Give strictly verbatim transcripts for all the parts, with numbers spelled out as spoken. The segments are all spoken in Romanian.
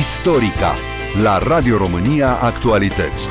Istorica la Radio România Actualități.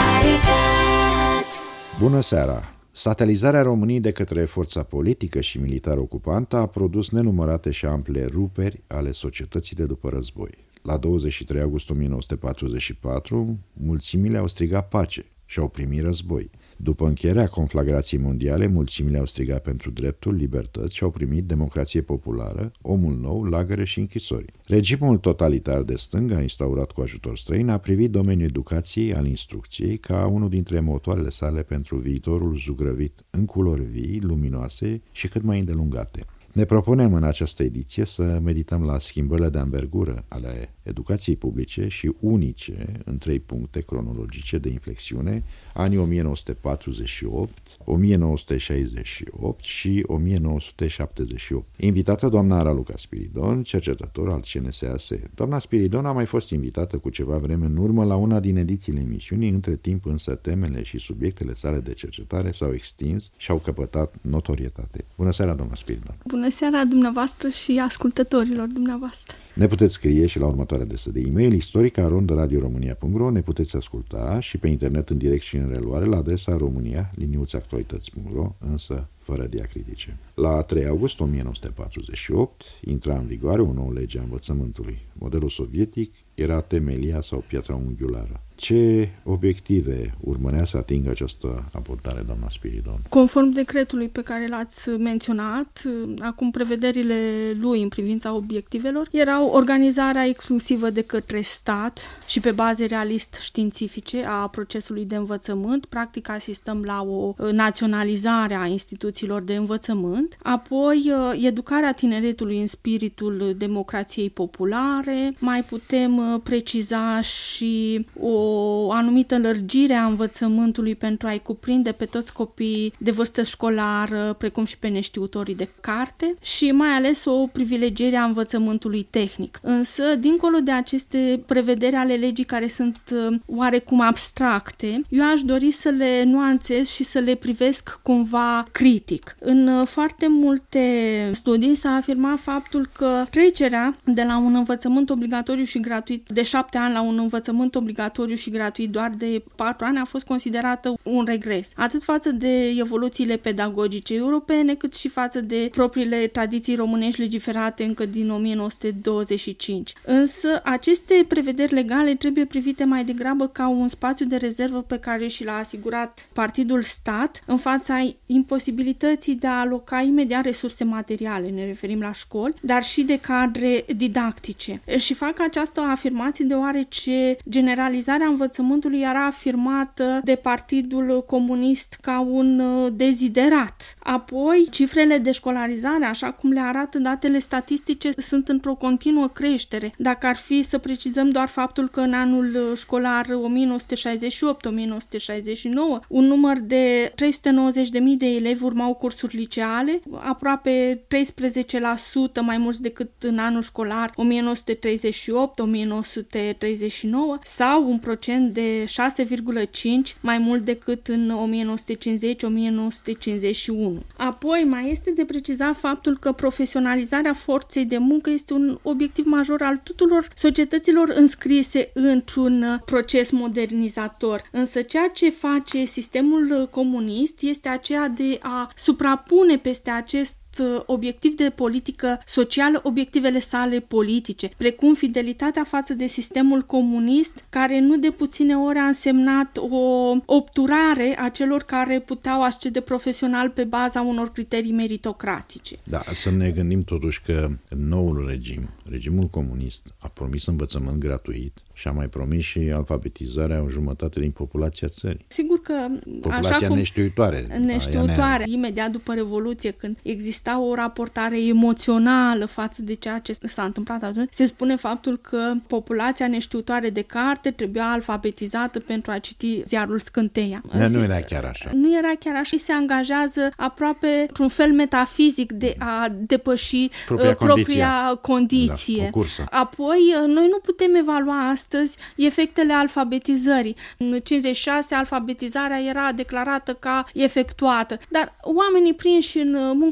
Bună seara! Statalizarea României de către forța politică și militară ocupantă a produs nenumărate și ample ruperi ale societății de după război. La douăzeci și trei august o mie nouă sute patruzeci și patru, mulțimile au strigat pace și au primit război. După încheierea conflagrației mondiale, mulțimile au strigat pentru drepturi, libertăți și au primit democrație populară, omul nou, lagăre și închisori. Regimul totalitar de stânga, instaurat cu ajutor străin, a privit domeniul educației, al instrucției, ca unul dintre motoarele sale pentru viitorul zugrăvit în culori vii, luminoase și cât mai îndelungate. Ne propunem în această ediție să medităm la schimbările de anvergură ale educației publice și unice în trei puncte cronologice de inflexiune, anii o mie nouă sute patruzeci și opt, o mie nouă sute șaizeci și opt și o mie nouă sute șaptezeci și opt. Invitată doamna Raluca Spiridon, cercetător al C N S A S. Doamna Spiridon a mai fost invitată cu ceva vreme în urmă la una din edițiile emisiunii, între timp însă temele și subiectele sale de cercetare s-au extins și au căpătat notorietate. Bună seara, doamna Spiridon! Bună seara dumneavoastră și ascultătorilor dumneavoastră! Ne puteți scrie și la următoarea adresă de e-mail istorica arond radio românia punct ro. Ne puteți asculta și pe internet în direct și în reluare la adresa românia liniuță actualități punct ro, însă fără diacritice. La trei august o mie nouă sute patruzeci și opt intra în vigoare o nouă lege a învățământului. Modelul sovietic era temelia sau piatra unghiulară. Ce obiective urmărea să atingă această abordare, doamna Spiridon? Conform decretului pe care l-ați menționat, acum prevederile lui în privința obiectivelor erau organizarea exclusivă de către stat și pe baze realist-științifice a procesului de învățământ. Practic asistăm la o naționalizare a instituțiilor de învățământ. Apoi, educarea tineretului în spiritul democrației populare. Mai putem preciza și o o anumită lărgire a învățământului pentru a-i cuprinde pe toți copiii de vârstă școlară, precum și pe neștiutorii de carte și mai ales o privilegiere a învățământului tehnic. Însă, dincolo de aceste prevederi ale legii care sunt oarecum abstracte, eu aș dori să le nuanțez și să le privesc cumva critic. În foarte multe studii s-a afirmat faptul că trecerea de la un învățământ obligatoriu și gratuit de șapte ani la un învățământ obligatoriu și gratuit doar de patru ani a fost considerată un regres, atât față de evoluțiile pedagogice europene, cât și față de propriile tradiții românești legiferate încă din o mie nouă sute douăzeci și cinci. Însă, aceste prevederi legale trebuie privite mai degrabă ca un spațiu de rezervă pe care și l-a asigurat partidul stat în fața imposibilității de a aloca imediat resurse materiale, ne referim la școli, dar și de cadre didactice. Și fac această afirmație deoarece generalizarea învățământului era afirmată de Partidul Comunist ca un deziderat. Apoi, cifrele de școlarizare, așa cum le arată datele statistice, sunt într-o continuă creștere. Dacă ar fi să precizăm doar faptul că în anul școlar o mie nouă sute șaizeci și opt - o mie nouă sute șaizeci și nouă, un număr de trei sute nouăzeci de mii de elevi urmau cursuri liceale, aproape treisprezece la sută mai mulți decât în anul școlar o mie nouă sute treizeci și opt - o mie nouă sute treizeci și nouă, sau un procent de șase virgulă cinci mai mult decât în o mie nouă sute cincizeci - o mie nouă sute cincizeci și unu. Apoi mai este de precizat faptul că profesionalizarea forței de muncă este un obiectiv major al tuturor societăților înscrise într-un proces modernizator. Însă ceea ce face sistemul comunist este aceea de a suprapune peste acest obiectiv de politică socială obiectivele sale politice, precum fidelitatea față de sistemul comunist, care nu de puține ori a însemnat o obturare a celor care puteau ascede profesional pe baza unor criterii meritocratice. Da, să ne gândim totuși că noul regim, regimul comunist, a promis învățământ gratuit și a mai promis și alfabetizarea o jumătate din populația țării. Sigur că populația așa cum neștiutoare. Neștiutoare. Imediat după Revoluție, când exista o raportare emoțională față de ceea ce s-a întâmplat atunci, se spune faptul că populația neștiutoare de carte trebuia alfabetizată pentru a citi ziarul Scânteia. Nu, nu era chiar așa. Nu era chiar așa. Se angajează aproape într-un fel metafizic de a depăși propria, uh, propria condiție. Da, apoi, noi nu putem evalua astăzi efectele alfabetizării. În cincizeci și șase alfabetizarea era declarată ca efectuată, dar oamenii prinși în munca lor de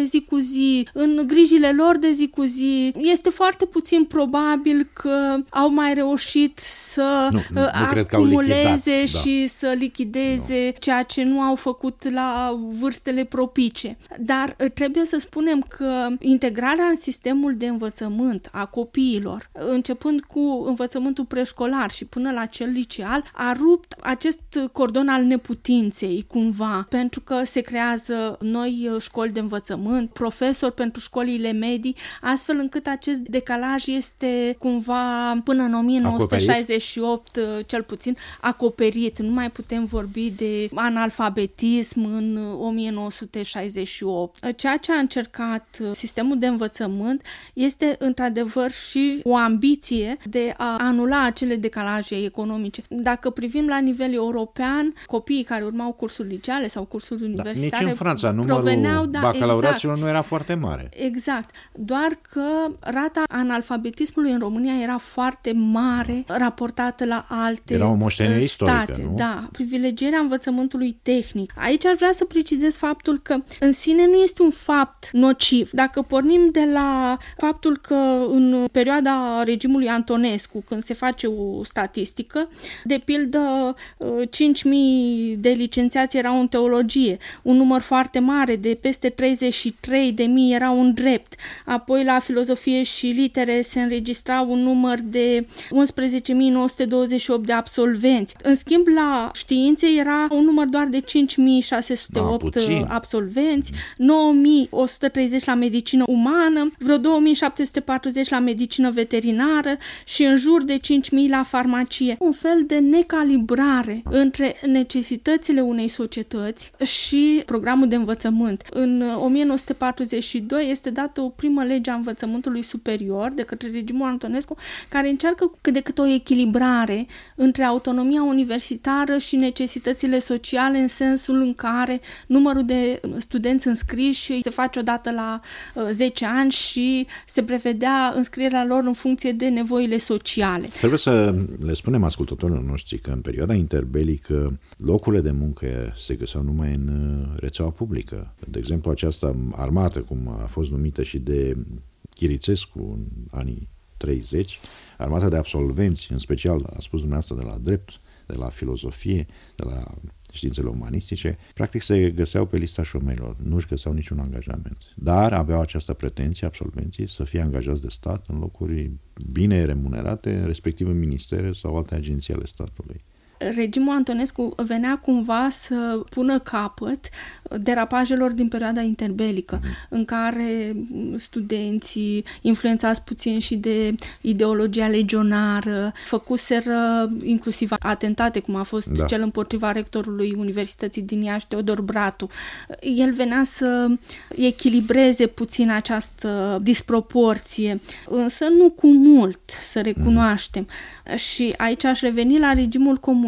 zi cu zi, în grijile lor de zi cu zi. Este foarte puțin probabil că au mai reușit să nu, nu, acumuleze nu și da. să lichideze nu. ceea ce nu au făcut la vârstele propice. Dar trebuie să spunem că integrarea în sistemul de învățământ a copiilor, începând cu învățământul preșcolar și până la cel liceal, a rupt acest cordon al neputinței, cumva, pentru că se creează noi școli de învățământ, profesori pentru școlile medii, astfel încât acest decalaj este cumva până în o mie nouă sute șaizeci și opt, acoperit? Cel puțin, acoperit. Nu mai putem vorbi de analfabetism în o mie nouă sute șaizeci și opt. Ceea ce a încercat sistemul de învățământ este într-adevăr și o ambiție de a anula acele decalaje economice. Dacă privim la nivel european, copiii care urmau cursuri liceale sau cursuri universitare, da, nici în Franța numărul da, bacalaureaților exact, nu era foarte mare. Exact. Doar că rata analfabetismului în România era foarte mare raportată la alte era o moștenire state. Istorică, nu? Da, privilegierea învățământului tehnic. Aici aș vrea să precizez faptul că în sine nu este un fapt nociv. Dacă pornim de la faptul că în perioada regimului Antonescu, când se face o statistică, de pildă cinci mii de licențiați erau în teologie, un număr foarte mare de peste treizeci și trei de mii erau în drept, apoi la filozofie și litere se înregistra un număr de unsprezece mii nouă sute douăzeci și opt de absolvenți. În schimb, la științe era un număr doar de cinci mii șase sute opt da, absolvenți, nouă mii o sută treizeci la medicină umană, vreo două mii șapte sute patruzeci la medicină veterinară și în jur de cinci mii la farmacie. Un fel de necalibrare între necesitățile unei societăți și programul de învățământ. În o mie nouă sute patruzeci și doi este dată o primă lege a învățământului superior de către regimul Antonescu, care încearcă cât de cât o echilibrare între autonomia universitară și necesitățile sociale, în sensul în care numărul de studenți înscriși se face odată la zece ani și se prevedea înscrierea lor în funcție de nevoile sociale. Trebuie să le spunem ascultătorilor noștri că în perioada interbelică locurile de muncă se găseau numai în rețeaua publică. De exemplu, această armată, cum a fost numită și de Chirițescu în anii treizeci, armata de absolvenți, în special, a spus dumneavoastră, de la drept, de la filozofie, de la științele umanistice, practic se găseau pe lista șomerilor, nu își găseau niciun angajament. Dar aveau această pretenție, absolvenții, să fie angajați de stat în locuri bine remunerate, respectiv în ministere sau alte agenții ale statului. Regimul Antonescu venea cumva să pună capăt derapajelor din perioada interbelică, mm-hmm. în care studenții, influențați puțin și de ideologia legionară, făcuseră inclusiv atentate, cum a fost da. cel împotriva rectorului Universității din Iași, Teodor Bratu. El venea să echilibreze puțin această disproporție, însă nu cu mult, să recunoaștem. Mm-hmm. Și aici aș reveni la regimul comunist,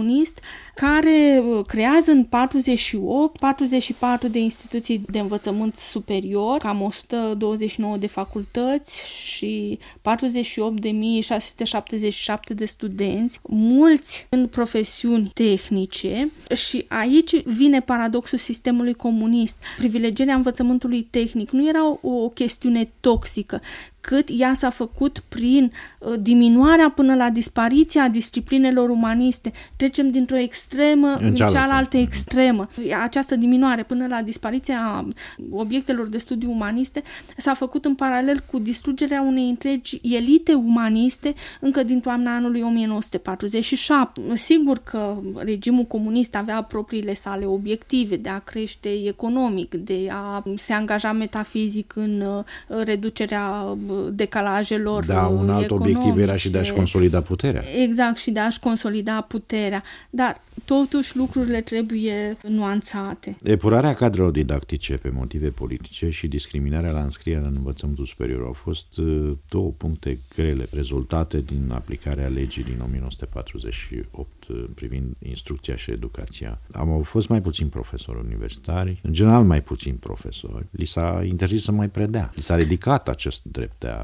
care creează în patruzeci și opt patruzeci și patru de instituții de învățământ superior, cam o sută douăzeci și nouă de facultăți și patruzeci și opt de mii șase sute șaptezeci și șapte de studenți, mulți în profesiuni tehnice. Și aici vine paradoxul sistemului comunist. Privilegierea învățământului tehnic nu era o chestiune toxică, cât ea s-a făcut prin diminuarea până la dispariția disciplinelor umaniste. Trecem dintr-o extremă în, în cealaltă extremă. Această diminuare până la dispariția obiectelor de studiu umaniste s-a făcut în paralel cu distrugerea unei întregi elite umaniste încă din toamna anului o mie nouă sute patruzeci și șapte. Sigur că regimul comunist avea propriile sale obiective de a crește economic, de a se angaja metafizic în reducerea decalajelor Da, un alt economice. obiectiv era și de a-și consolida puterea. Exact, și de a-și consolida puterea. Dar totuși lucrurile trebuie nuanțate. Epurarea cadrelor didactice pe motive politice și discriminarea la înscrierea în învățământul superior au fost două puncte grele rezultate din aplicarea legii din o mie nouă sute patruzeci și opt privind instrucția și educația. Am fost mai puțini profesori universitari, în general mai puțini profesori. Li s-a interzis să mai predea. Li s-a ridicat acest drept de a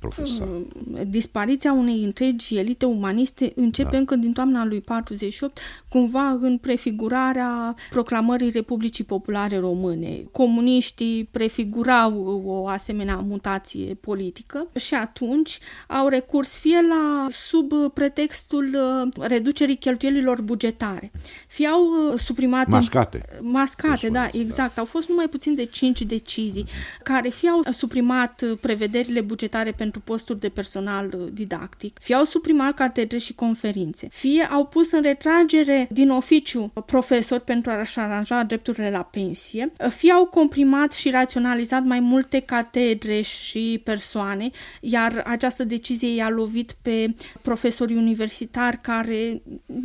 profesa. Dispariția unei întregi elite umaniste începe da. încă din toamna lui patruzeci și opt, cumva în prefigurarea proclamării Republicii Populare Române. Comuniștii prefigurau o asemenea mutație politică și atunci au recurs fie la sub pretextul reducerii cheltuielilor bugetare, fie au suprimat... Mascate. Mascate, da, exact. Da. Au fost numai puțin de cinci decizii care fie au suprimat prevederile bugetare pentru posturi de personal didactic, fie au suprimat catedre și conferințe, fie au pus în retragere din oficiu profesori pentru a-și aranja drepturile la pensie, fie au comprimat și raționalizat mai multe catedre și persoane, iar această decizie i-a lovit pe profesorii universitari care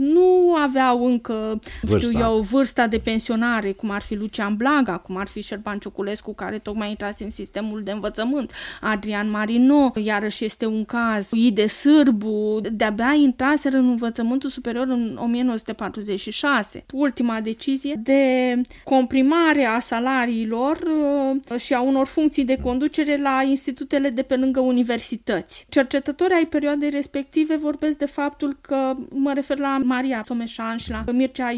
nu aveau încă, vârsta. știu eu, vârsta de pensionare, cum ar fi Lucian Blaga, cum ar fi Șerban Cioculescu, care tocmai intrase în sistemul de învățământ, Adrian Marino, iarăși este un caz, Ide Sârbu, de-abia intraseră în învățământul superior în o mie nouă sute patruzeci și șase. Ultima decizie de comprimare a salariilor și a unor funcții de conducere la institutele de pe lângă universități. Cercetătorii ai perioadei respective vorbesc de faptul că, mă refer la Maria Someșan și la Mircea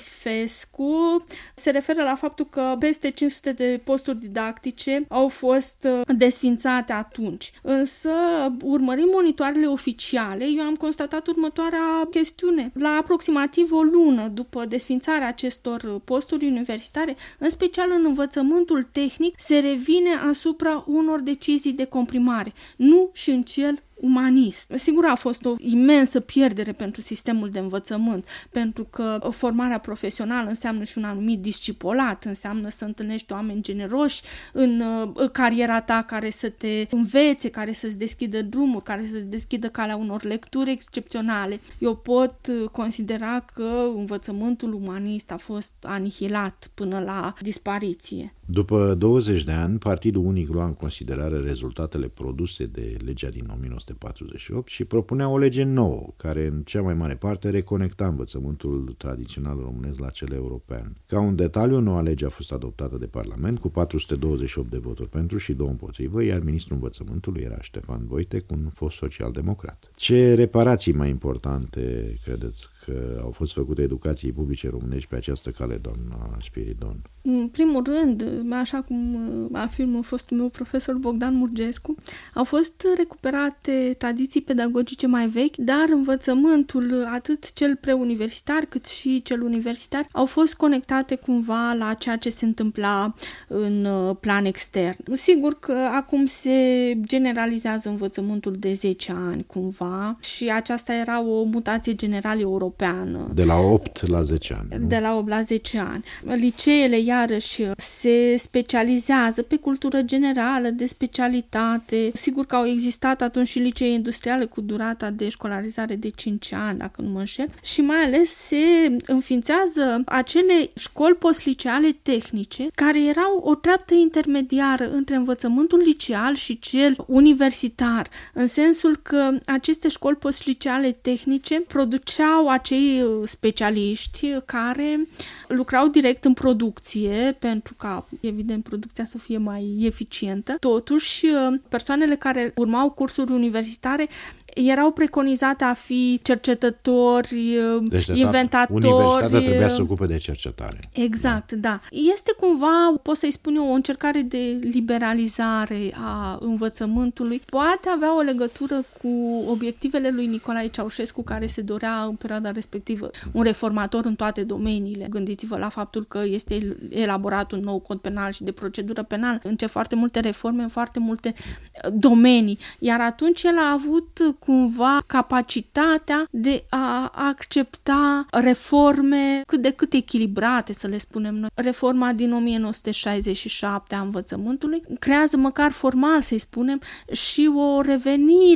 Iosifescu, se referă la faptul că peste cinci sute de posturi didactice au fost desfințate atunci. Însă, urmărind monitoarele oficiale, eu am constatat următoarea chestiune. La aproximativ o lună după desfințarea acestor posturi universitare, în special în învățământul tehnic, se revine asupra unor decizii de comprimare, nu și în cel umanist. Sigur, a fost o imensă pierdere pentru sistemul de învățământ, pentru că formarea profesională înseamnă și un anumit discipolat, înseamnă să întâlnești oameni generoși în cariera ta care să te învețe, care să-ți deschidă drumuri, care să-ți deschidă calea unor lecturi excepționale. Eu pot considera că învățământul umanist a fost anihilat până la dispariție. După douăzeci de ani, Partidul Unic lua în considerare rezultatele produse de legea din o mie nouă sute patruzeci și opt și propunea o lege nouă, care în cea mai mare parte reconecta învățământul tradițional românesc la cel european. Ca un detaliu, noua lege a fost adoptată de Parlament cu patru sute douăzeci și opt de voturi pentru și două împotrivă, iar ministrul învățământului era Ștefan Voitec, un fost social-democrat. Ce reparații mai importante credeți că au fost făcute educației publice românești pe această cale, doamna Spiridon? În primul rând, așa cum afirmă fostul meu profesor Bogdan Murgescu, au fost recuperate tradiții pedagogice mai vechi, dar învățământul, atât cel preuniversitar cât și cel universitar, au fost conectate cumva la ceea ce se întâmpla în plan extern. Sigur că acum se generalizează învățământul de zece ani cumva și aceasta era o mutație generală europeană. De la opt la zece ani. Nu? De la opt la zece ani. Liceele, iarăși, se specializează pe cultură generală, de specialitate. Sigur că au existat atunci și licee industriale cu durata de școlarizare de cinci ani, dacă nu mă înșel, și mai ales se înființează acele școli postliceale tehnice, care erau o treaptă intermediară între învățământul liceal și cel universitar, în sensul că aceste școli postliceale tehnice produceau acei specialiști care lucrau direct în producție, pentru ca, evident, producția să fie mai eficientă. Totuși, persoanele care urmau cursuri universitare erau preconizate a fi cercetători, deci, inventatori. Universitatea trebuia să se ocupe de cercetare. Exact, da. da. Este cumva, pot să-i spun eu, o încercare de liberalizare a învățământului. Poate avea o legătură cu obiectivele lui Nicolae Ceaușescu, care se dorea în perioada respectivă un reformator în toate domeniile. Gândiți-vă la faptul că este elaborat un nou cod penal și de procedură penală, încep foarte multe reforme în foarte multe domenii. Iar atunci el a avut cumva capacitatea de a accepta reforme cât de cât echilibrate, să le spunem noi. Reforma din o mie nouă sute șaizeci și șapte a învățământului creează, măcar formal să-i spunem, și o revenire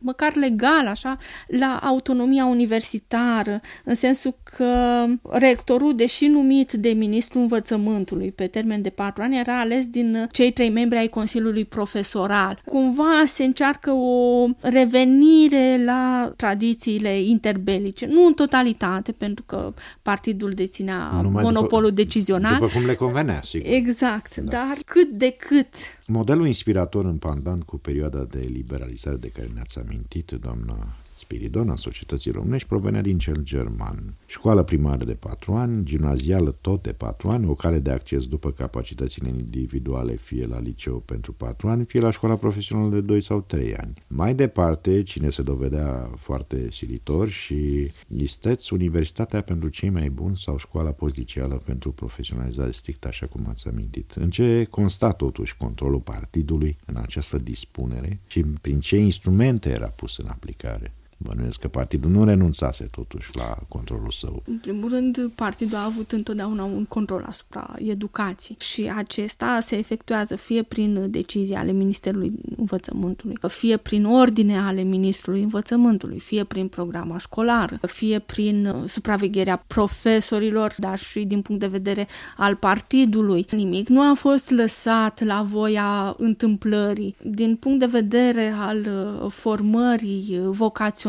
măcar legal, așa, la autonomia universitară, în sensul că rectorul, deși numit de ministrul învățământului pe termen de patru ani, era ales din cei trei membri ai Consiliului Profesoral. Cumva se încearcă o revenire la tradițiile interbelice, nu în totalitate, pentru că partidul deținea Numai monopolul după, decizional. După cum le convenea, sigur. Exact, Da. dar cât de cât. Modelul inspirator în pandan cu perioada de liberalizare de care ne-ați amintit, doamna Spiridon, a societății românești, provenea din cel german. Școală primară de patru ani, gimnazială tot de patru ani, o cale de acces după capacitățile individuale, fie la liceu pentru patru ani, fie la școala profesională de doi sau trei ani. Mai departe, cine se dovedea foarte silitor și isteți, universitatea pentru cei mai buni sau școala postliceală pentru profesionalizare strictă, așa cum ați amintit. În ce consta totuși controlul partidului în această dispunere și prin ce instrumente era pus în aplicare? Bănuiesc că partidul nu renunțase totuși la controlul său. În primul rând, partidul a avut întotdeauna un control asupra educației și acesta se efectuează fie prin decizii ale Ministerului Învățământului, fie prin ordine ale Ministrului Învățământului, fie prin programa școlară, fie prin supravegherea profesorilor, dar și din punct de vedere al partidului. Nimic nu a fost lăsat la voia întâmplării. Din punct de vedere al formării vocaționale,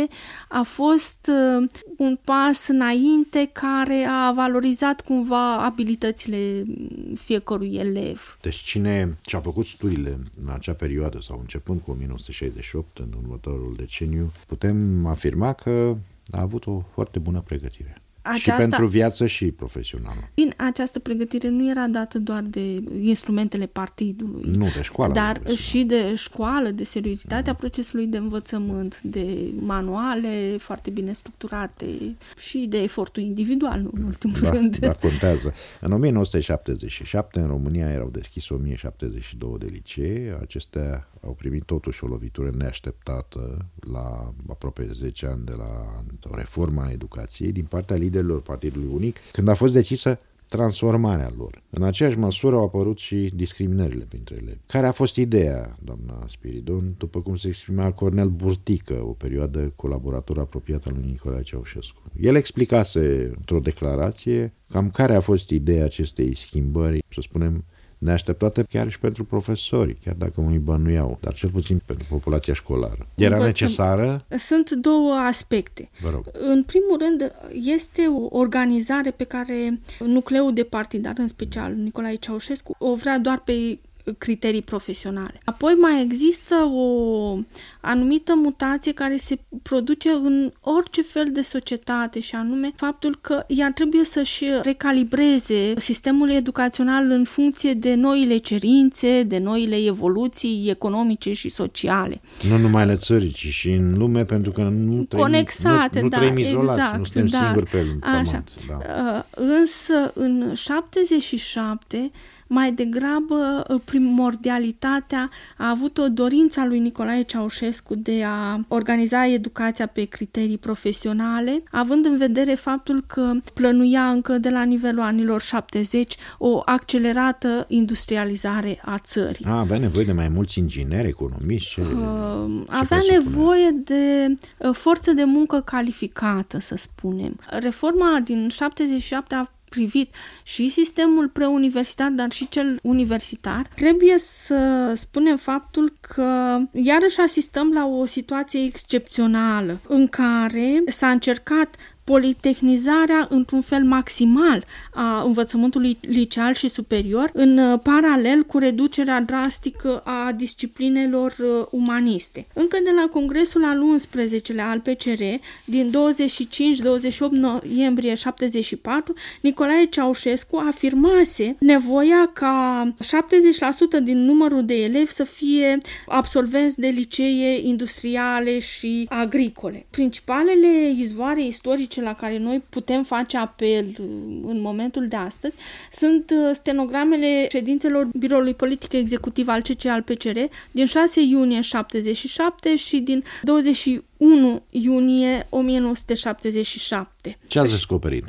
a fost un pas înainte care a valorizat cumva abilitățile fiecărui elev. Deci cine și-a făcut studiile în acea perioadă sau începând cu o mie nouă sute șaizeci și opt, în următorul deceniu, putem afirma că a avut o foarte bună pregătire. Aceasta, și pentru viață și profesională. Din această pregătire nu era dată doar de instrumentele partidului. Nu, de școală. Dar și de școală, de seriozitatea mm. procesului de învățământ, de manuale foarte bine structurate și de efortul individual, nu în ultimul da, rând. Dar contează. În o mie nouă sute șaptezeci și șapte, în România erau deschise o mie șaptezeci și doi de licee. Acestea au primit totuși o lovitură neașteptată la aproape zece ani de la reforma educației din partea liderilor Partidului Unic, când a fost decisă transformarea lor. În aceeași măsură au apărut și discriminările printre elevi. Care a fost ideea, doamna Spiridon, după cum se exprima Cornel Burtică, o perioadă colaborator apropiat al lui Nicolae Ceaușescu? El explicase într-o declarație cam care a fost ideea acestei schimbări, să spunem, neașteptate chiar și pentru profesori, chiar dacă unii bănuiau, dar cel puțin pentru populația școlară. Era Învățăm. necesară? Sunt două aspecte. Vă rog. În primul rând, este o organizare pe care nucleul de partidar, în special Nicolae Ceaușescu, o vrea doar pe criterii profesionale. Apoi mai există o anumită mutație care se produce în orice fel de societate și anume faptul că ea trebuie să-și recalibreze sistemul educațional în funcție de noile cerințe, de noile evoluții economice și sociale. Nu numai la țări, ci și în lume, pentru că nu trăim, conexate, nu, nu da, trăim izolați, exact, nu suntem da, singuri pe așa. pământ. Da. Însă în șaptezeci și șapte mai degrabă primordialitatea a avut o dorință a lui Nicolae Ceaușescu de a organiza educația pe criterii profesionale, având în vedere faptul că plănuia încă de la nivelul anilor șaptezeci o accelerată industrializare a țării. A, avea nevoie de mai mulți ingineri, economiști? Ce, uh, ce avea nevoie de uh, forță de muncă calificată, să spunem. Reforma din șaptezeci și șapte a privit și sistemul preuniversitar, dar și cel universitar. Trebuie să spunem faptul că iarăși asistăm la o situație excepțională în care s-a încercat politehnizarea într-un fel maximal a învățământului liceal și superior, în paralel cu reducerea drastică a disciplinelor umaniste. Încă de la Congresul al unsprezecelea al P C R din douăzeci și cinci douăzeci și opt noiembrie șaptezeci și patru, Nicolae Ceaușescu afirmase nevoia ca șaptezeci la sută din numărul de elevi să fie absolvenți de licee industriale și agricole. Principalele izvoare istorice la care noi putem face apel în momentul de astăzi sunt stenogramele ședințelor Biroului Politic Executiv al C C al P C R din șase iunie șaptezeci și șapte și din douăzeci și unu iunie o mie nouă sute șaptezeci și șapte. Ce ați descoperit în ele?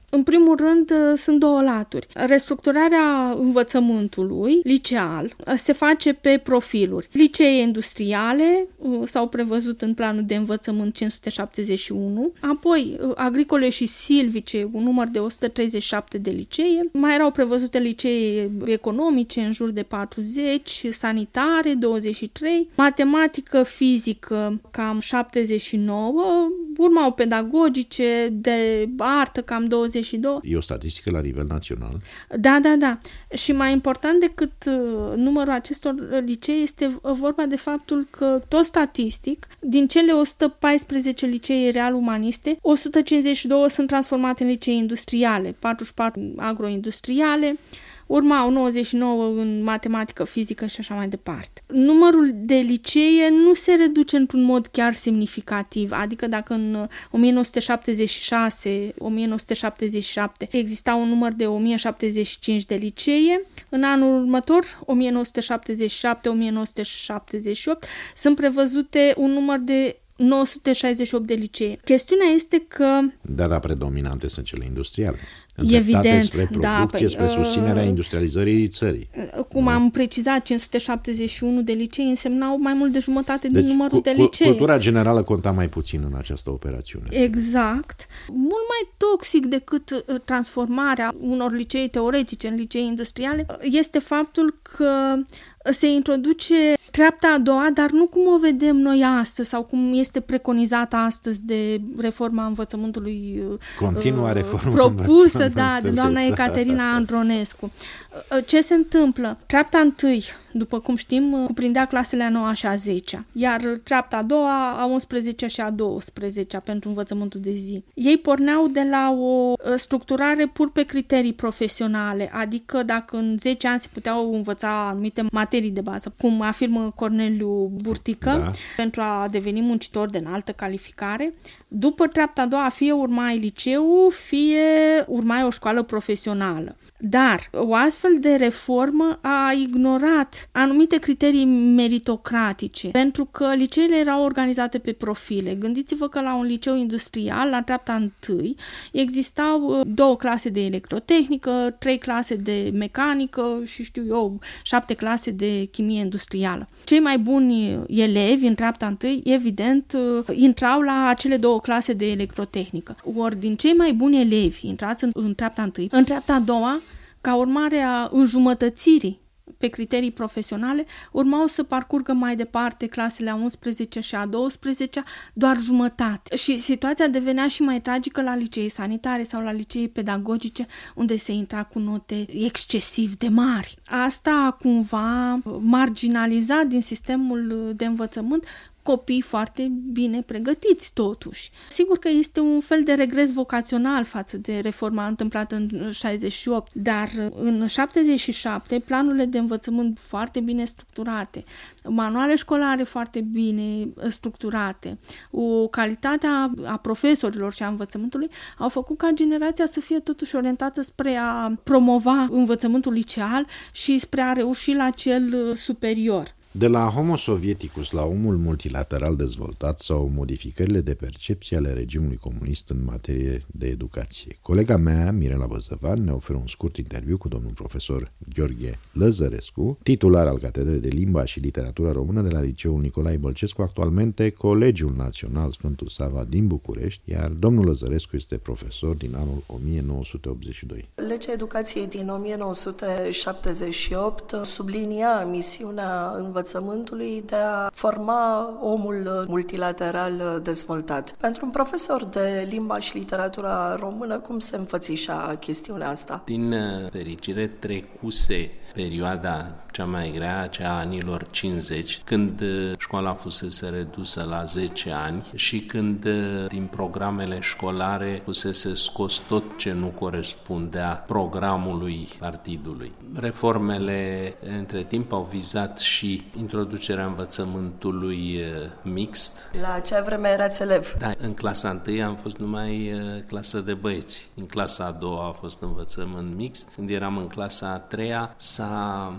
În primul rând, sunt două laturi. Restructurarea învățământului liceal se face pe profiluri. Licee industriale s-au prevăzut în planul de învățământ cinci sute șaptezeci și unu, apoi agricole și silvice, un număr de o sută treizeci și șapte de licee, mai erau prevăzute licee economice în jur de patruzeci, sanitare douăzeci și trei, matematică, fizică cam șaptezeci și nouă, urmau pedagogice, de artă cam douăzeci și doi. E o statistică la nivel național? Da, da, da. Și mai important decât numărul acestor licee este vorba de faptul că, tot statistic, din cele o sută paisprezece licee real-umaniste, o sută cincizeci și doi sunt transformate în licee industriale, patruzeci și patru agroindustriale, urmau nouăzeci și nouă în matematică, fizică și așa mai departe. Numărul de licee nu se reduce într-un mod chiar semnificativ, adică dacă în o mie nouă sute șaptezeci și șase - o mie nouă sute șaptezeci și șapte exista un număr de o mie șaptezeci și cinci de licee, în anul următor, o mie nouă sute șaptezeci și șapte - o mie nouă sute șaptezeci și opt, sunt prevăzute un număr de nouă sute șaizeci și opt de licee. Chestiunea este că... Dar la predominante sunt cele industriale. Evident, spre producție, da, spre uh, susținerea industrializării țării. Cum da. Am precizat, cinci sute șaptezeci și unu de licee însemnau mai mult de jumătate deci, din numărul cu, de licee. Cultura generală conta mai puțin în această operațiune. Exact. Mult mai toxic decât transformarea unor licee teoretice în licee industriale este faptul că se introduce treapta a doua, dar nu cum o vedem noi astăzi sau cum este preconizată astăzi de reforma învățământului Continua reforma propusă da, de doamna Ecaterina Andronescu. Ce se întâmplă? Treapta întâi, după cum știm, cuprindea clasele a noua și a zecea, iar treapta a doua a unsprezecea și a douăsprezecea pentru învățământul de zi. Ei porneau de la o structurare pur pe criterii profesionale, adică dacă în zece ani se puteau învăța anumite materii de bază, cum afirmă Corneliu Burtică, da. Pentru a deveni muncitor de înaltă calificare, după treapta a doua fie urmai liceu, fie urmai o școală profesională. Dar o astfel de reformă a ignorat anumite criterii meritocratice, pentru că liceele erau organizate pe profile. Gândiți-vă că la un liceu industrial, la treapta întâi, existau două clase de electrotehnică, trei clase de mecanică și știu eu, șapte clase de chimie industrială. Cei mai buni elevi în treapta întâi, evident, intrau la acele două clase de electrotehnică. Ori din cei mai buni elevi intrați în, în treapta întâi, în treapta a doua, ca urmare a înjumătățirii pe criterii profesionale, urmau să parcurgă mai departe clasele a unsprezecea și a douăsprezecea doar jumătate. Și situația devenea și mai tragică la licee sanitare sau la licee pedagogice, unde se intra cu note excesiv de mari. Asta a cumva marginalizat din sistemul de învățământ copii foarte bine pregătiți totuși. Sigur că este un fel de regres vocațional față de reforma întâmplată în șaizeci și opt, dar în șaptezeci și șapte planurile de învățământ foarte bine structurate, manuale școlare foarte bine structurate, o calitate a, a profesorilor și a învățământului au făcut ca generația să fie totuși orientată spre a promova învățământul liceal și spre a reuși la cel superior. De la Homo Sovieticus la omul multilateral dezvoltat sau modificările de percepție ale regimului comunist în materie de educație. Colega mea, Mirela Băzăvan, ne oferă un scurt interviu cu domnul profesor Gheorghe Lăzărescu, titular al Catedrei de Limba și Literatura Română de la Liceul Nicolae Bălcescu, actualmente Colegiul Național Sfântul Sava din București, iar domnul Lăzărescu este profesor din anul o mie nouă sute optzeci și doi. Legea Educației din o mie nouă sute șaptezeci și opt sublinia misiunea învățământului de a forma omul multilateral dezvoltat. Pentru un profesor de limba și literatura română, cum se înfățișa chestiunea asta? Din fericire trecuse perioada cea mai grea, cea a anilor cincizeci, când școala fusese redusă la zece ani și când din programele școlare fusese scos tot ce nu corespundea programului partidului. Reformele între timp au vizat și introducerea învățământului mixt. La acea vreme erați elev? Da, în clasa întâi am fost numai clasă de băieți. În clasa a doua a fost învățământ mixt. Când eram în clasa a treia s-a trecut la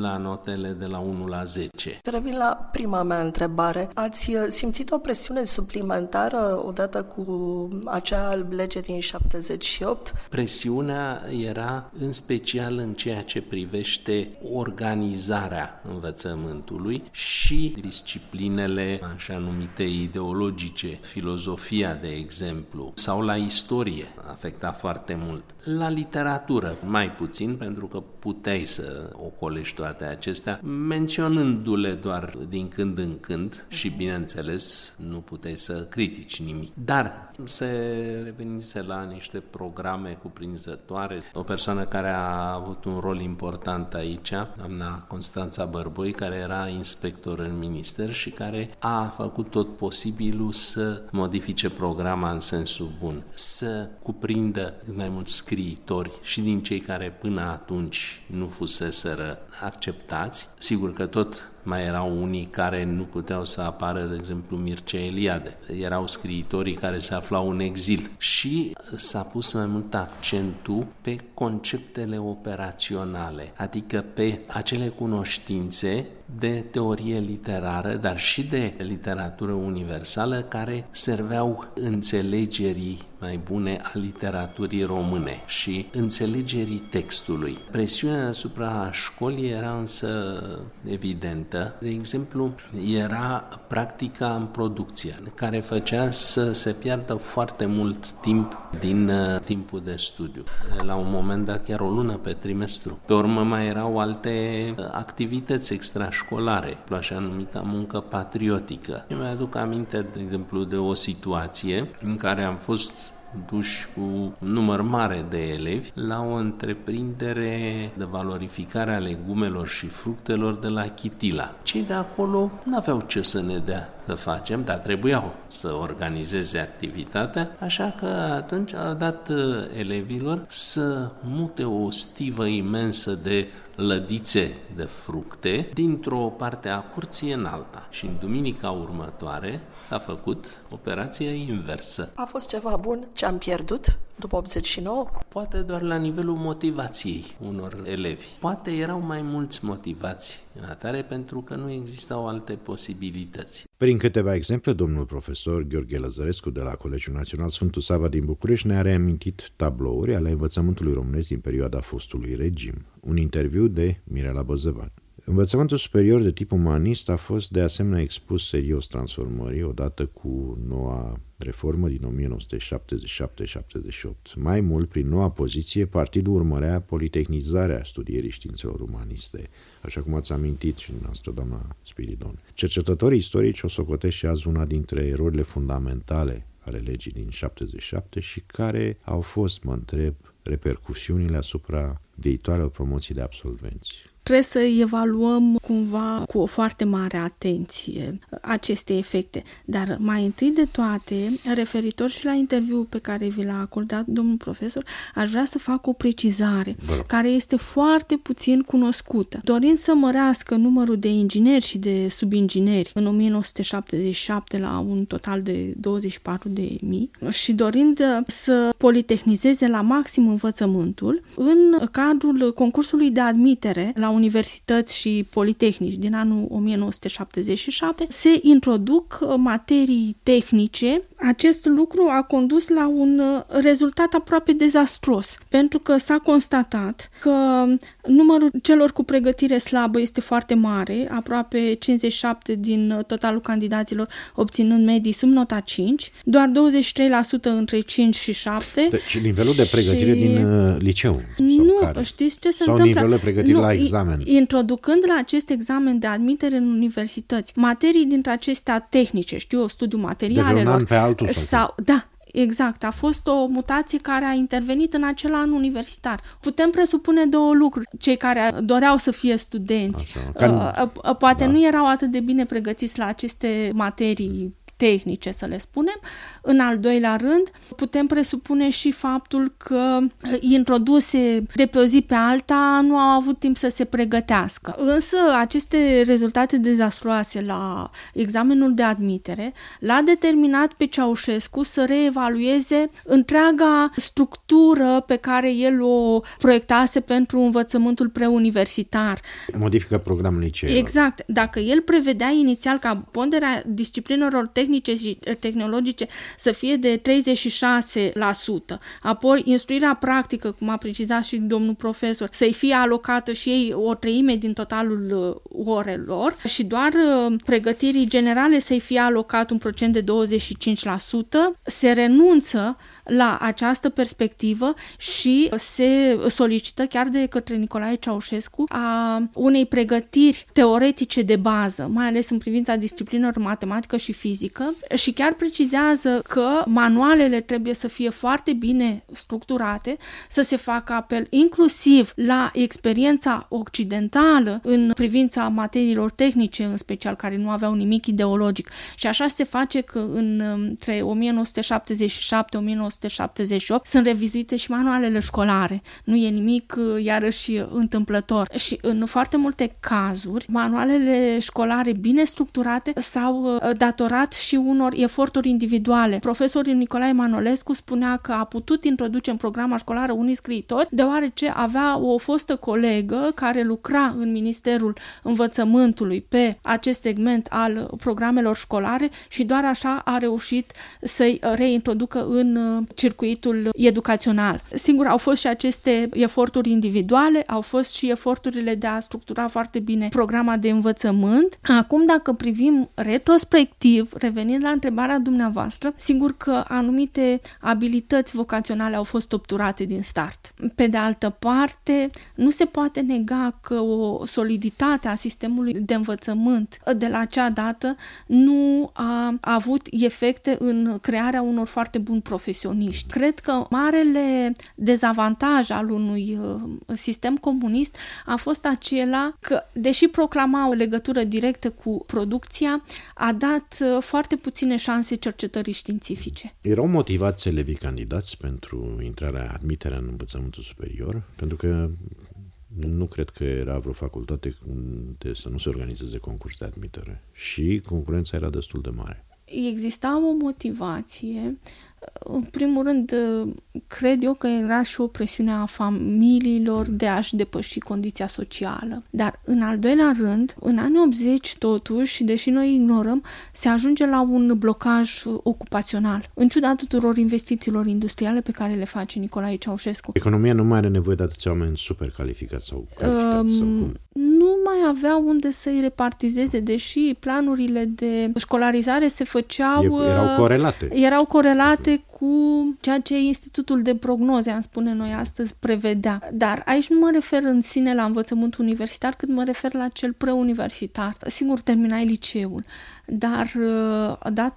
la notele de la unu la zece. Revin la prima mea întrebare. Ați simțit o presiune suplimentară odată cu acea lege din șaptezeci și opt? Presiunea era în special în ceea ce privește organizarea învățământului și disciplinele așa numite ideologice, filozofia de exemplu, sau la istorie afecta foarte mult. La literatură mai puțin, pentru că puteai să ocolești toate acestea, menționându-le doar din când în când și, bineînțeles, nu puteai să critici nimic. Dar se revenise la niște programe cuprinzătoare. O persoană care a avut un rol important aici, doamna Constanța Bărboi, care era inspector în minister și care a făcut tot posibilul să modifice programa în sensul bun, să cuprindă mai mulți scriitori și din cei care până atunci nu fuseseră acceptați. Sigur că tot mai erau unii care nu puteau să apară, de exemplu Mircea Eliade. Erau scriitorii care se aflau în exil și s-a pus mai mult accentul pe conceptele operaționale, adică pe acele cunoștințe de teorie literară, dar și de literatură universală care serveau înțelegerii mai bune a literaturii române și înțelegerii textului. Presiunea asupra școlii era însă evidentă. De exemplu, era practica în producție, care făcea să se piardă foarte mult timp din uh, timpul de studiu. La un moment dat chiar o lună pe trimestru. Pe urmă mai erau alte activități extrașcolare, așa numită muncă patriotică. Eu mi-aduc aminte, de exemplu, de o situație în care am fost duși cu un număr mare de elevi la o întreprindere de valorificare a legumelor și fructelor de la Chitila. Cei de acolo n-aveau ce să ne dea să facem, dar trebuiau să organizeze activitatea, așa că atunci a dat elevilor să mute o stivă imensă de lădițe de fructe dintr-o parte a curții în alta. Și în duminica următoare s-a făcut operația inversă. A fost ceva bun ce am pierdut după optzeci și nouă? Poate doar la nivelul motivației unor elevi. Poate erau mai mulți motivați în atare pentru că nu existau alte posibilități. Prin câteva exemple, domnul profesor Gheorghe Lăzărescu de la Colegiul Național Sfântul Sava din București ne-a reamintit tablouri ale învățământului românesc din perioada fostului regim. Un interviu de Mirela Băzăvan. Învățământul superior de tip umanist a fost de asemenea expus serios transformării odată cu noua reformă din o mie nouă sute șaptezeci și șapte șaptezeci și opt. Mai mult, prin noua poziție, partidul urmărea politechnizarea studierii științelor umaniste, așa cum ați amintit și noastră, doamna Spiridon. Cercetătorii istorici o socotesc și azi una dintre erorile fundamentale ale legii din șaptezeci și șapte și care au fost, mă întreb, repercusiunile asupra viitoarelor promoții de absolvenți. Trebuie să evaluăm cumva cu o foarte mare atenție aceste efecte. Dar mai întâi de toate, referitor și la interviul pe care vi l-a acordat domnul profesor, aș vrea să fac o precizare Bă. care este foarte puțin cunoscută. Dorind să mărească numărul de ingineri și de subingineri în o mie nouă sute șaptezeci și șapte la un total de douăzeci și patru de mii și dorind să politehnizeze la maxim învățământul, în cadrul concursului de admitere la universități și politehnici din anul o mie nouă sute șaptezeci și șapte se introduc materii tehnice. Acest lucru a condus la un rezultat aproape dezastruos, pentru că s-a constatat că numărul celor cu pregătire slabă este foarte mare, aproape cincizeci și șapte din totalul candidaților obținând medii sub nota cinci, doar douăzeci și trei la sută între cinci și șapte. Deci nivelul de pregătire și... din uh, liceu? Nu, care? Știți ce se sau întâmplă? Sau nivelul de pregătire nu, la examen? Introducând la acest examen de admitere în universități materii dintre acestea tehnice, știu, studiu materialelor. De un an pe altul? Sau, da, exact. A fost o mutație care a intervenit în acel an universitar. Putem presupune două lucruri. Cei care doreau să fie studenți, Așa, can... poate da. nu erau atât de bine pregătiți la aceste materii tehnice, să le spunem. În al doilea rând, putem presupune și faptul că introduse de pe o zi pe alta nu au avut timp să se pregătească. Însă aceste rezultate dezastruoase la examenul de admitere l-a determinat pe Ceaușescu să reevalueze întreaga structură pe care el o proiectase pentru învățământul preuniversitar. Modifică programul liceelor. Exact. Dacă el prevedea inițial ca ponderea disciplinelor tehnice și tehnologice să fie de treizeci și șase la sută, apoi instruirea practică, cum a precizat și domnul profesor, să-i fie alocată și ei o treime din totalul orelor și doar pregătirii generale să-i fie alocat un procent de douăzeci și cinci la sută, se renunță la această perspectivă și se solicită chiar de către Nicolae Ceaușescu a unei pregătiri teoretice de bază, mai ales în privința disciplinelor matematică și fizică, și chiar precizează că manualele trebuie să fie foarte bine structurate, să se facă apel inclusiv la experiența occidentală în privința materiilor tehnice, în special, care nu aveau nimic ideologic. Și așa se face că între o mie nouă sute șaptezeci și șapte - o mie nouă sute șaptezeci și opt sunt revizuite și manualele școlare. Nu e nimic, iarăși, întâmplător. Și în foarte multe cazuri, manualele școlare bine structurate s-au datorat și unor eforturi individuale. Profesorul Nicolae Manolescu spunea că a putut introduce în programa școlară unii scriitori deoarece avea o fostă colegă care lucra în Ministerul Învățământului pe acest segment al programelor școlare și doar așa a reușit să-i reintroducă în circuitul educațional. Sigur, au fost și aceste eforturi individuale, au fost și eforturile de a structura foarte bine programa de învățământ. Acum, dacă privim retrospectiv, revenind la întrebarea dumneavoastră, sigur că anumite abilități vocaționale au fost obturate din start. Pe de altă parte, nu se poate nega că o soliditate a sistemului de învățământ de la acea dată nu a avut efecte în crearea unor foarte buni profesioniști. Cred că marele dezavantaj al unui sistem comunist a fost acela că, deși proclama o legătură directă cu producția, a dat foarte puține șanse cercetării științifice. Erau motivați elevii candidați pentru intrarea, admiterea în învățământul superior? Pentru că nu cred că era vreo facultate unde să nu se organizeze concurs de admitere și concurența era destul de mare. Exista o motivație. În primul rând, cred eu că era și o presiune a familiilor de a-și depăși condiția socială. Dar, în al doilea rând, în anii optzeci, totuși, deși noi ignorăm, se ajunge la un blocaj ocupațional, în ciuda tuturor investițiilor industriale pe care le face Nicolae Ceaușescu. Economia nu mai are nevoie de atâția oameni super calificați sau calificați um, sau cum? Nu mai avea unde să-i repartizeze, deși planurile de școlarizare se făceau... Erau corelate. Erau corelate cu ceea ce Institutul de Prognoze, am spune noi astăzi, prevedea. Dar aici nu mă refer în sine la învățământul universitar, cât mă refer la cel preuniversitar. Sigur, terminai liceul, dar dat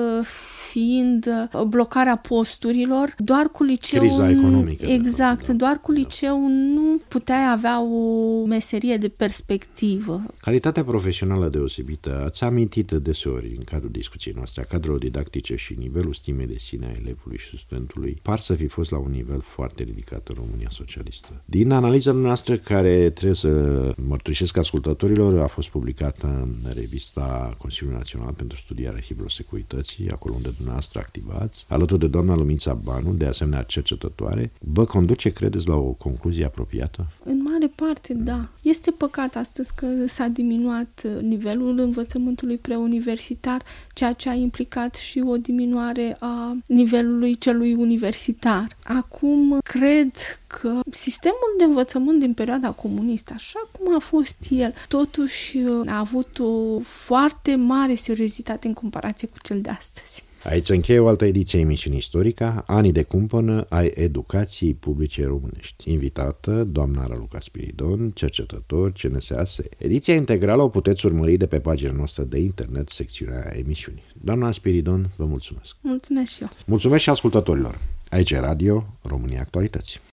fiind blocarea posturilor, doar cu liceul... Criza economică. Exact, da. doar cu liceul nu puteai avea o meserie de perspectivă. Calitatea profesională deosebită, ați amintit deseori în cadrul discuției noastre a cadrelor didactice și nivelul stimei de sine a elevului și studentului par să fi fost la un nivel foarte ridicat în România socialistă. Din analiza noastră, care trebuie să mărturisesc ascultătorilor, a fost publicată în revista Consiliului Național pentru Studierea Arhivelor Securității, acolo unde dumneavoastră activați, alături de doamna Lumința Banu, de asemenea cercetătoare, vă conduce, credeți, la o concluzie apropiată? În mare parte, da. Este păcat astăzi că s-a diminuat nivelul învățământului preuniversitar, ceea ce a implicat și o diminuare a nivelului celui universitar. Acum, cred că sistemul de învățământ din perioada comunistă, așa cum a fost el, totuși a avut o foarte mare seriozitate în comparație cu cel de astăzi. Aici se încheie o altă ediție a emisiunii Istorica, Anii de cumpănă ai educației publice românești. Invitată, doamna Raluca Spiridon, cercetător C N S A S. Ediția integrală o puteți urmări de pe pagina noastră de internet, secțiunea emisiunii. Doamna Spiridon, vă mulțumesc. Mulțumesc și eu. Mulțumesc și ascultătorilor. Aici e Radio România Actualități.